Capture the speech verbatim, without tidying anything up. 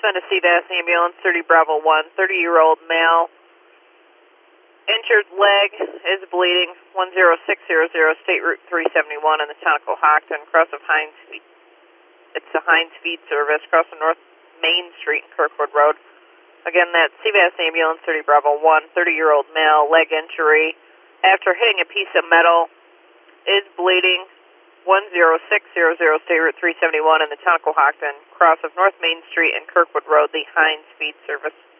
send a C V A S ambulance, thirty Bravo one, thirty-year-old male. Injured leg is bleeding, one zero six zero zero, State Route three seventy-one in the town of Cohocton, cross of Heinz Feed. It's the Heinz Feed Service, cross of North Main Street and Kirkwood Road. Again, that's C V A S ambulance, thirty Bravo one, thirty-year-old male, leg injury. After hitting a piece of metal, is bleeding, one zero six zero zero, State Route three seventy-one in the town of Cohocton, cross of North Main Street and Kirkwood Road, the Heinz Feed Service.